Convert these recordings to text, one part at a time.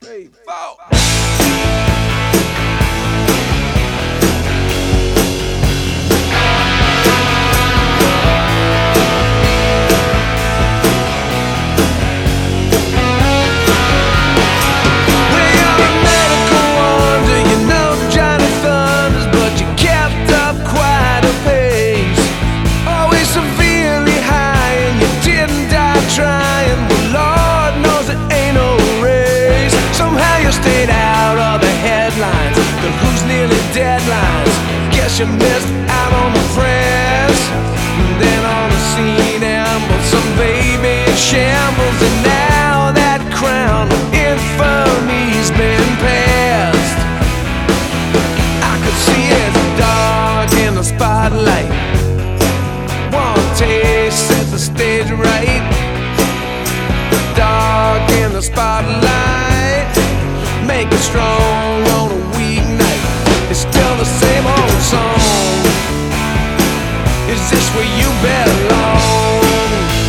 3, 4. Deadlines, guess you missed out on the press. And then on the scene ambled some baby in shambles, and now that crown of infamy's been passed. I could see it dark in the spotlight. One taste set the stage right. Dark in the spotlight, make it strong on a weeknight. It's still the same old song. Is this where you belong?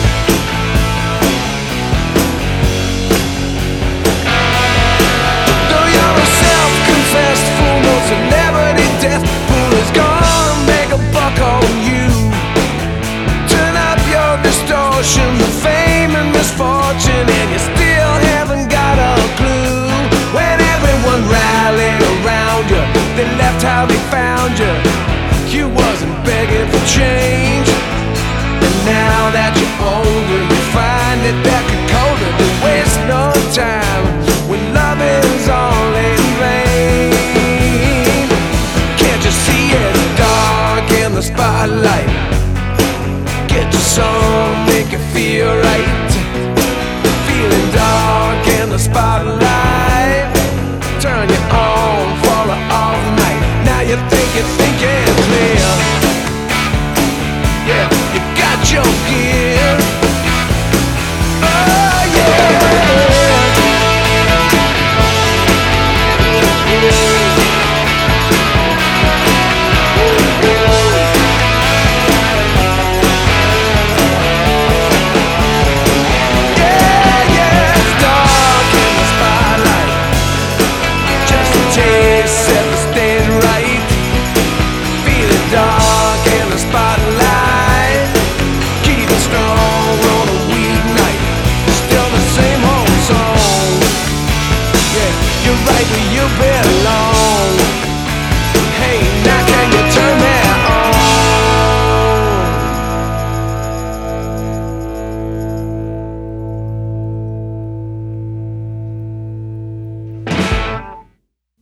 Though you're a self-confessed fool, no celebrity death pool is gonna make a buck on you. Turn up your distortion, the fame and misfortune, and you still haven't got a clue. When everyone rallied around you, they left how they found you. You wasn't begging for change. And now that you're older, you find it that could colder to waste no time when love is all in vain. Can't you see it dark in the spotlight? Get your song, make it feel right. Feeling dark in the spotlight, turn you on for all night. Now you think you're thinking clear. Yeah, you got your gear. Oh yeah. Set the stage right. Feeling dark in the spotlight. Keep it strong on a weeknight. Still the same old song. Yeah, you're right where you belong.